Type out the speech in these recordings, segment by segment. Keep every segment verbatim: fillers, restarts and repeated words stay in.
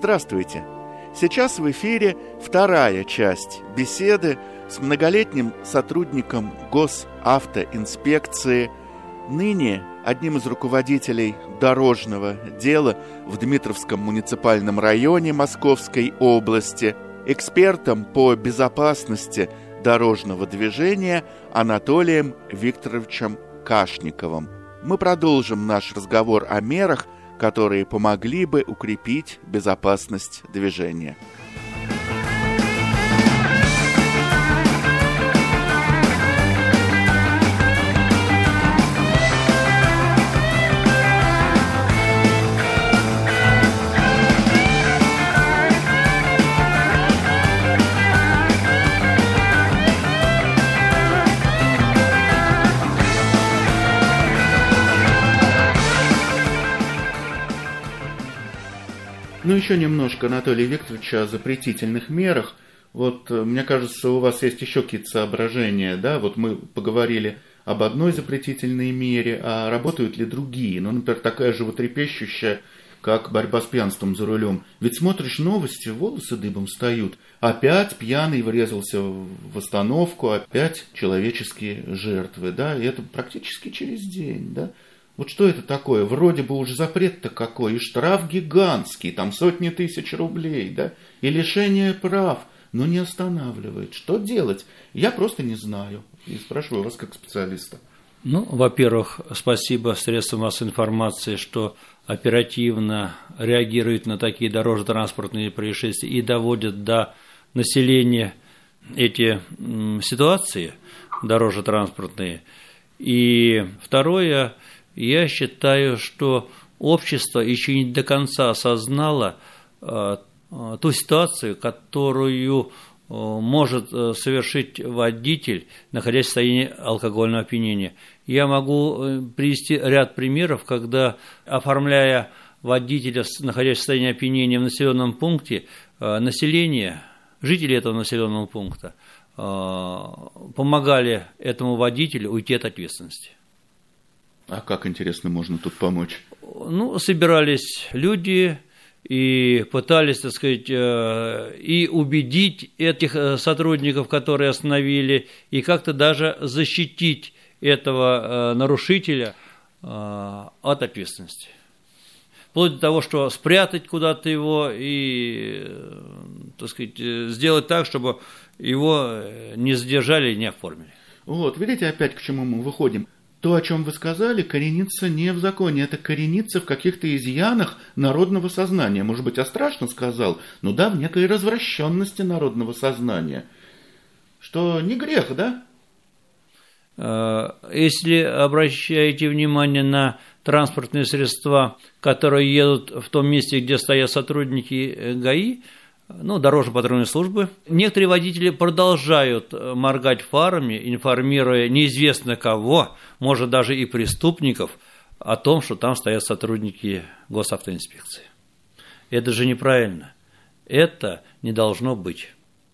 Здравствуйте! Сейчас в эфире вторая часть беседы с многолетним сотрудником госавтоинспекции, ныне одним из руководителей дорожного дела в Дмитровском муниципальном районе Московской области, экспертом по безопасности дорожного движения Анатолием Викторовичем Кашниковым. Мы продолжим наш разговор о мерах, которые помогли бы укрепить безопасность движения. Ну, еще немножко, Анатолий Викторович, о запретительных мерах. Вот, мне кажется, у вас есть еще какие-то соображения, да? Вот мы поговорили об одной запретительной мере, а работают ли другие? Ну, например, такая животрепещущая, как борьба с пьянством за рулем. Ведь смотришь новости, волосы дыбом встают. Опять пьяный врезался в остановку, опять человеческие жертвы, да? И это практически через день, да? Вот что это такое? Вроде бы уж запрет-то какой, и штраф гигантский, там сотни тысяч рублей, да, и лишение прав, но не останавливает. Что делать? Я просто не знаю. И спрашиваю вас как специалиста. Ну, во-первых, спасибо средствам массовой информации, что оперативно реагируют на такие дорожно-транспортные происшествия и доводят до населения эти ситуации дорожно-транспортные. И второе, я считаю, что общество еще не до конца осознало э, ту ситуацию, которую э, может э, совершить водитель, находясь в состоянии алкогольного опьянения. Я могу э, привести ряд примеров, когда, оформляя водителя, находясь в состоянии опьянения в населенном пункте, э, население, жители этого населенного пункта э, помогали этому водителю уйти от ответственности. А как, интересно, можно тут помочь? Ну, собирались люди и пытались, так сказать, и убедить этих сотрудников, которые остановили, и как-то даже защитить этого нарушителя от ответственности. Вплоть до того, что спрятать куда-то его и, так сказать, сделать так, чтобы его не задержали и не оформили. Вот, видите, опять к чему мы выходим. То, о чем вы сказали, коренится не в законе, это коренится в каких-то изъянах народного сознания. Может быть, я страшно сказал, но да, в некой развращенности народного сознания. Что не грех, да? Если обращаете внимание на транспортные средства, которые едут в том месте, где стоят сотрудники ГАИ, ну, дорожно-патрульной службы, некоторые водители продолжают моргать фарами, информируя неизвестно кого, может, даже и преступников, о том, что там стоят сотрудники госавтоинспекции. Это же неправильно. Это не должно быть.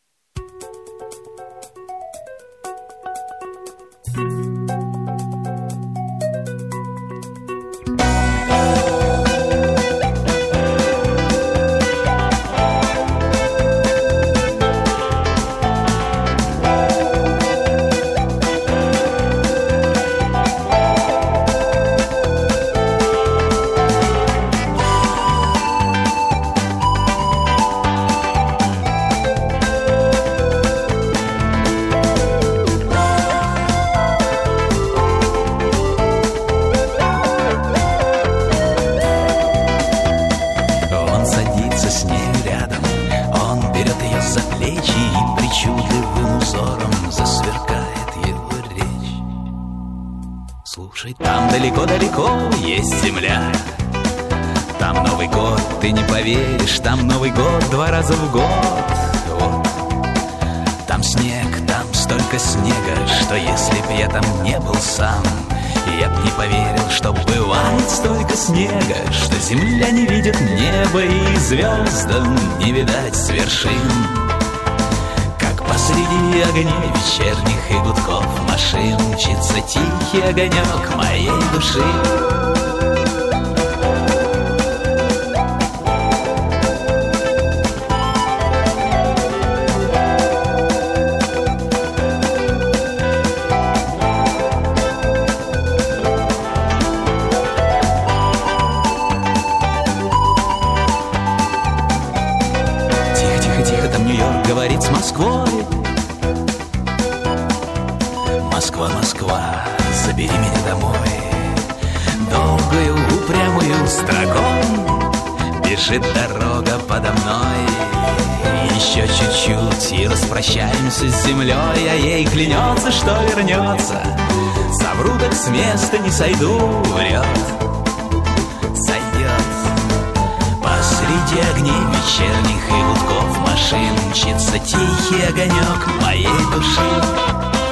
Далеко-далеко есть земля. Там Новый год, ты не поверишь, там Новый год два раза в год. Вот. Там снег, там столько снега, что если б я там не был сам, я б не поверил, что бывает столько снега, что земля не видит неба и звездам не видать с вершин. Как посреди огней вечерних и гудков машин мчится тихий огонек моей души. говорит с Москвой. Москва, Москва, забери меня домой. Долгую упрямую строкой бежит дорога подо мной. Еще чуть-чуть и распрощаемся с землей, а ей клянется, что вернется. Совру, так с места не сойду, врет, сойдет. Посреди огней вечерних и гудков машин мчится тихий огонек моей души.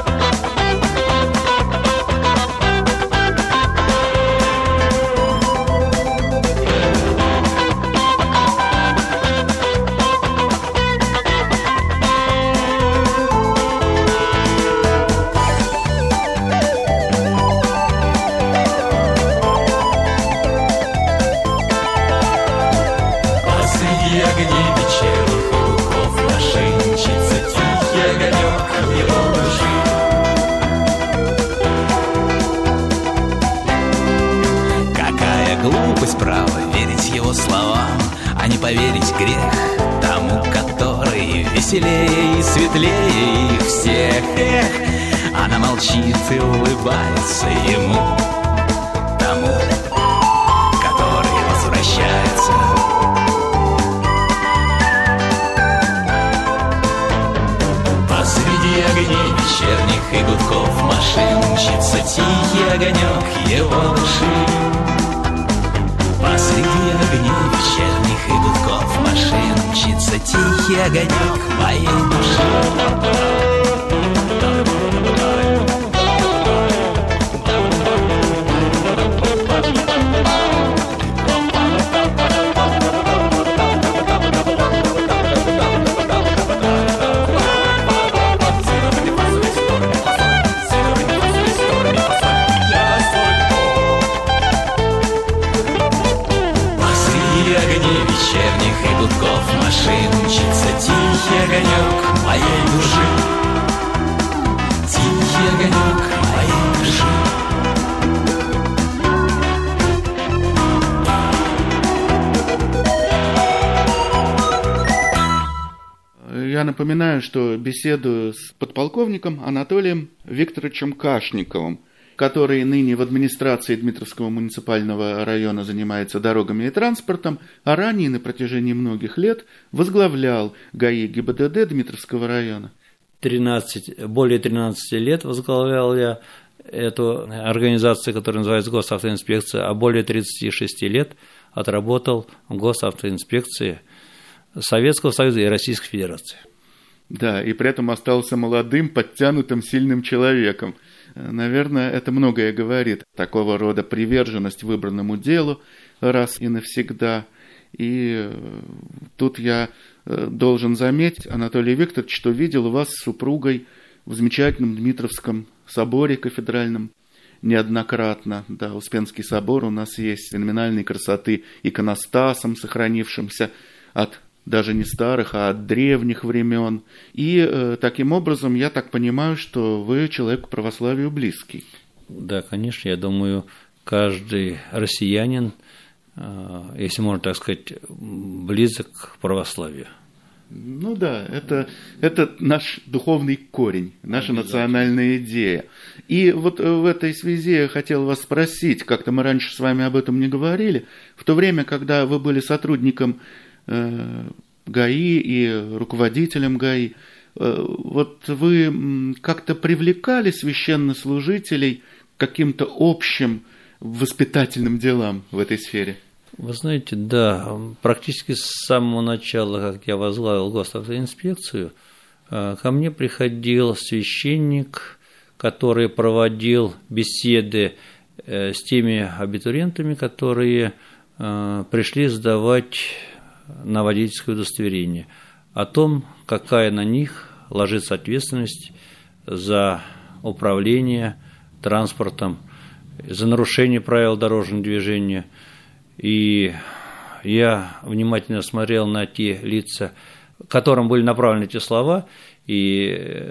Право верить его словам, а не поверить грех тому, который веселее и светлее их всех. Эх, она молчит и улыбается ему, тому, который возвращается. Посреди огней вечерних и гудков машин мчится тихий огонек его души. Посреди огней вечерних и гудков машин мчится тихий огонек моей души. Машин мчится тихий огонек моей души. Тихий огонек моей души. Я напоминаю, что беседую с подполковником Анатолием Викторовичем Кашниковым, который ныне в администрации Дмитровского муниципального района занимается дорогами и транспортом, а ранее на протяжении многих лет возглавлял ГАИ ГИБДД Дмитровского района. тринадцать, более тринадцати лет возглавлял я эту организацию, которая называется Госавтоинспекция, а более тридцати шести лет отработал в Госавтоинспекции Советского Союза и Российской Федерации. Да, и при этом остался молодым, подтянутым, сильным человеком. Наверное, это многое говорит. Такого рода приверженность выбранному делу раз и навсегда. И тут я должен заметить, Анатолий Викторович, что видел вас с супругой в замечательном Дмитровском соборе кафедральном неоднократно. Да, Успенский собор у нас есть феноменальной красоты иконостасом, сохранившимся от даже не старых, а от древних времен. И э, таким образом, я так понимаю, что вы человек к православию близкий. Да, конечно, я думаю, каждый россиянин, э, если можно так сказать, близок к православию. Ну да, это, это наш духовный корень, наша национальная идея. И вот в этой связи я хотел вас спросить, как-то мы раньше с вами об этом не говорили, в то время, когда вы были сотрудником ГАИ и руководителем ГАИ, вот вы как-то привлекали священнослужителей к каким-то общим воспитательным делам в этой сфере? Вы знаете, да, практически с самого начала, как я возглавил Госавтоинспекцию, ко мне приходил священник, который проводил беседы с теми абитуриентами, которые пришли сдавать на водительское удостоверение, о том, какая на них ложится ответственность за управление транспортом, за нарушение правил дорожного движения. И я внимательно смотрел на те лица, которым были направлены эти слова, и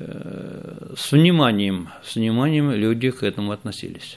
с вниманием, с вниманием люди к этому относились.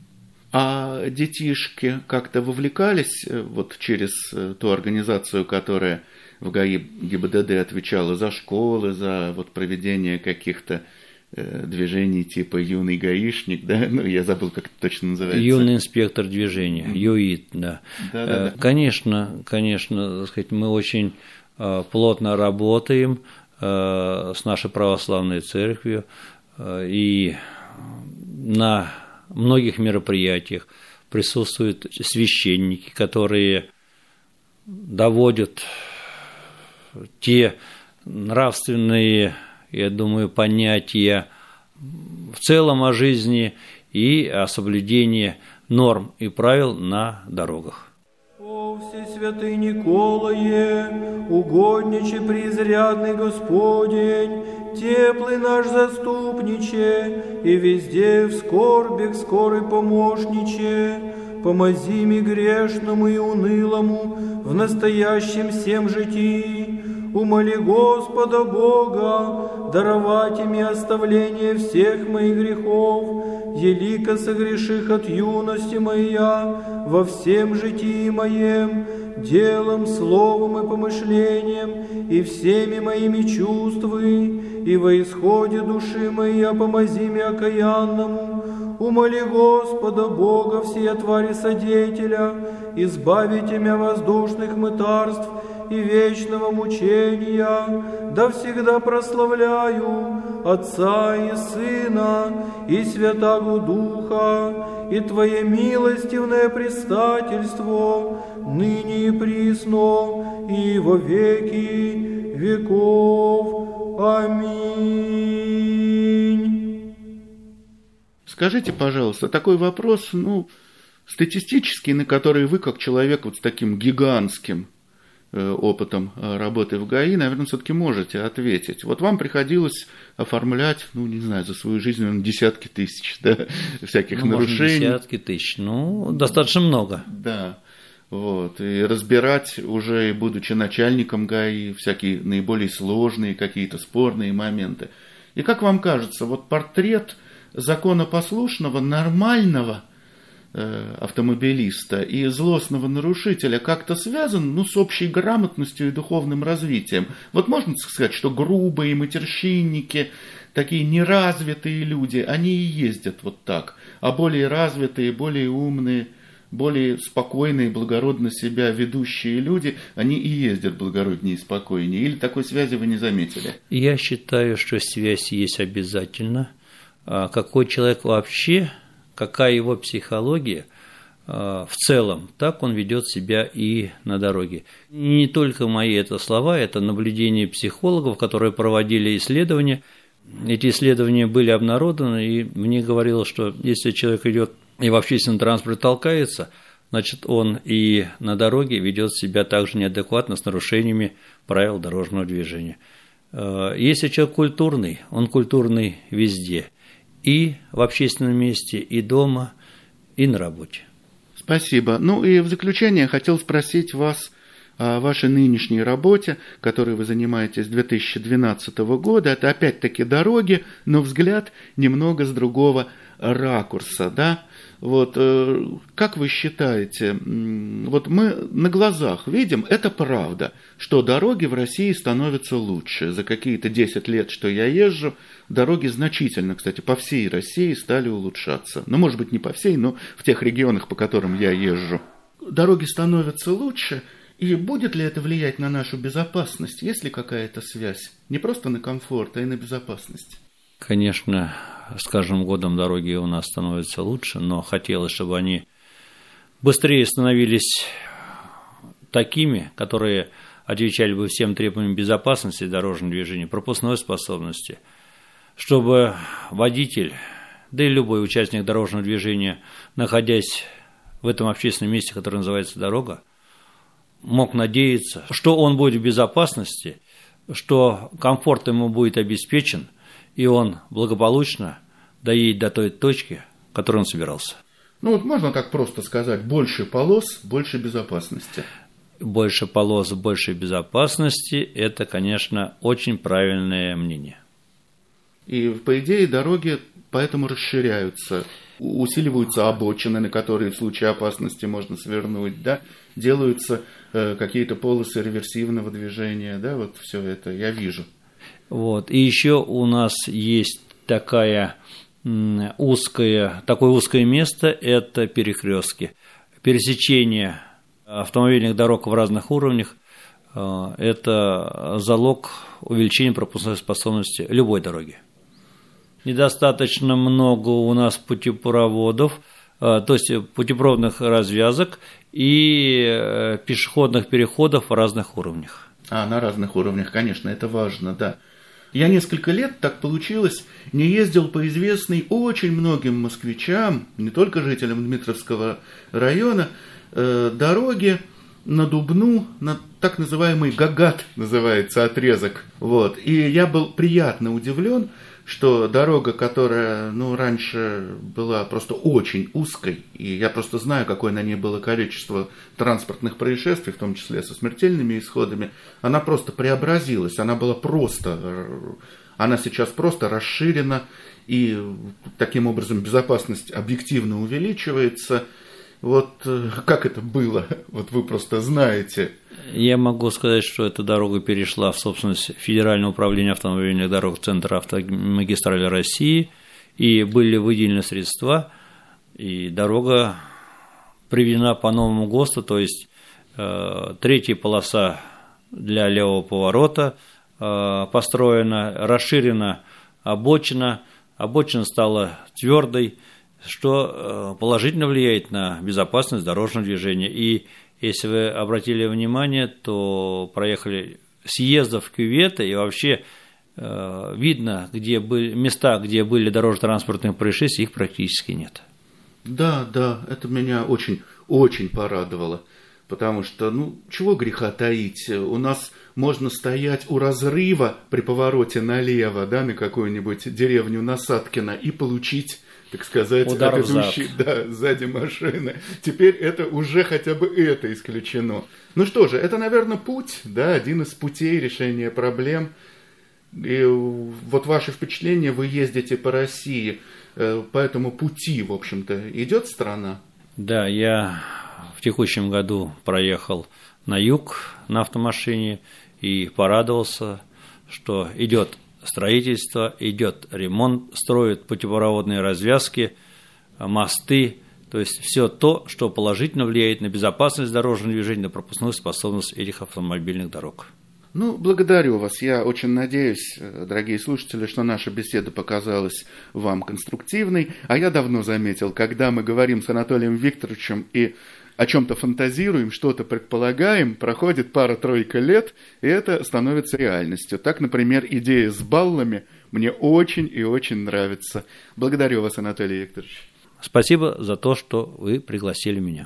А детишки как-то вовлекались вот через ту организацию, которая в ГАИ ГИБДД отвечала за школы, за вот проведение каких-то э, движений типа юный гаишник, да, ну я забыл, как это точно называется. Юный инспектор движения, ЮИД, да. Да, да, да. Конечно, конечно, так сказать, мы очень плотно работаем с нашей православной церковью, и на многих мероприятиях присутствуют священники, которые доводят те нравственные, я думаю, понятия в целом о жизни и о соблюдении норм и правил на дорогах. О, всесвятый Николае, угодниче преизрядный Господень, теплый наш заступниче, и везде в скорбях скорый помощниче, помози ми грешному и унылому в настоящем всем житии, умоли Господа Бога даровать им оставление всех моих грехов, елико согреших от юности моя во всем житии моем, делом, словом и помышлением, и всеми моими чувствами, и во исходе души моей помози мне окаянному, умоли Господа Бога всея твари содетеля, избавите меня воздушных мытарств и вечного мучения, да всегда прославляю Отца и Сына и Святаго Духа, и Твое милостивное предстательство, ныне и присно, и во веки веков. Аминь. Скажите, пожалуйста, такой вопрос, ну, статистический, на который вы, как человек вот с таким гигантским опытом работы в ГАИ, наверное, все-таки можете ответить. Вот вам приходилось оформлять, ну, не знаю, за свою жизнь, наверное, десятки тысяч, да, всяких ну, нарушений. Может, десятки тысяч, ну, достаточно много. Да, вот, и разбирать уже, будучи начальником ГАИ, всякие наиболее сложные какие-то спорные моменты. И как вам кажется, вот портрет законопослушного, нормального автомобилиста и злостного нарушителя как-то связан, ну, с общей грамотностью и духовным развитием. Вот можно сказать, что грубые матерщинники, такие неразвитые люди, они и ездят вот так, а более развитые, более умные, более спокойные, благородно себя ведущие люди, они и ездят благороднее и спокойнее. Или такой связи вы не заметили? Я считаю, что связь есть обязательно. Какой человек вообще, какая его психология в целом, так он ведет себя и на дороге. Не только мои это слова, это наблюдения психологов, которые проводили исследования. Эти исследования были обнародованы, и мне говорилось, что если человек идет и в общественном транспорте толкается, значит, он и на дороге ведет себя также неадекватно с нарушениями правил дорожного движения. Если человек культурный, он культурный везде. И в общественном месте, и дома, и на работе. Спасибо. Ну и в заключение хотел спросить вас о вашей нынешней работе, которой вы занимаетесь с две тысячи двенадцатого года. Это опять-таки дороги, но взгляд немного с другого ракурса, да? Вот, как вы считаете, вот мы на глазах видим, это правда, что дороги в России становятся лучше. За какие-то десять лет, что я езжу, дороги значительно, кстати, по всей России стали улучшаться. Ну, может быть, не по всей, но в тех регионах, по которым я езжу. Дороги становятся лучше, и будет ли это влиять на нашу безопасность? Есть ли какая-то связь? Не просто на комфорт, а и на безопасность. Конечно, с каждым годом дороги у нас становятся лучше, но хотелось, чтобы они быстрее становились такими, которые отвечали бы всем требованиям безопасности дорожного движения, пропускной способности, чтобы водитель, да и любой участник дорожного движения, находясь в этом общественном месте, которое называется дорога, мог надеяться, что он будет в безопасности, что комфорт ему будет обеспечен, и он благополучно доедет до той точки, к которой он собирался. Ну вот можно так просто сказать, больше полос, больше безопасности. Больше полос, больше безопасности – это, конечно, очень правильное мнение. И, по идее, дороги поэтому расширяются, усиливаются обочины, на которые в случае опасности можно свернуть, да, делаются э, какие-то полосы реверсивного движения, да, вот все это я вижу. Вот. И еще у нас есть такая узкое, такое узкое место – это перекрестки. Пересечение автомобильных дорог в разных уровнях – это залог увеличения пропускной способности любой дороги. Недостаточно много у нас путепроводов, то есть путепроводных развязок и пешеходных переходов в разных уровнях. А, на разных уровнях, конечно, это важно, да. Я несколько лет, так получилось, не ездил по известной очень многим москвичам, не только жителям Дмитровского района, э, дороге на Дубну, на так называемый Гагат называется отрезок. Вот. И я был приятно удивлен, что дорога, которая ну, раньше была просто очень узкой, и я просто знаю, какое на ней было количество транспортных происшествий, в том числе со смертельными исходами, она просто преобразилась, она была просто, она сейчас просто расширена, и таким образом безопасность объективно увеличивается. Вот как это было, вот вы просто знаете. Я могу сказать, что эта дорога перешла в собственность Федерального управления автомобильных дорог Центра автомагистрали России, и были выделены средства, и дорога приведена по новому ГОСТу, то есть э, третья полоса для левого поворота э, построена, расширена обочина, обочина стала твердой, что положительно влияет на безопасность дорожного движения. И если вы обратили внимание, то проехали съездов в кюветы, и вообще э, видно, где были места, где были дорожно-транспортные происшествия, их практически нет. Да, да, это меня очень, очень порадовало, потому что, ну, чего греха таить, у нас можно стоять у разрыва при повороте налево, да, на какую-нибудь деревню Насадкино и получить, так сказать, удар от идущей, да, сзади машины. Теперь это уже хотя бы это исключено. Ну что же, это, наверное, путь, да, один из путей решения проблем. И вот ваши впечатления, вы ездите по России, по этому пути, в общем-то, идет страна? Да, я в текущем году проехал на юг на автомашине и порадовался, что идет строительство, идет ремонт, строят путепроводные развязки, мосты, то есть все то, что положительно влияет на безопасность дорожного движения, на пропускную способность этих автомобильных дорог. Ну, благодарю вас. Я очень надеюсь, дорогие слушатели, что наша беседа показалась вам конструктивной. А я давно заметил, когда мы говорим с Анатолием Викторовичем и о чем-то фантазируем, что-то предполагаем, проходит пара-тройка лет, и это становится реальностью. Так, например, идея с баллами мне очень и очень нравится. Благодарю вас, Анатолий Викторович. Спасибо за то, что вы пригласили меня.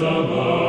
за нас.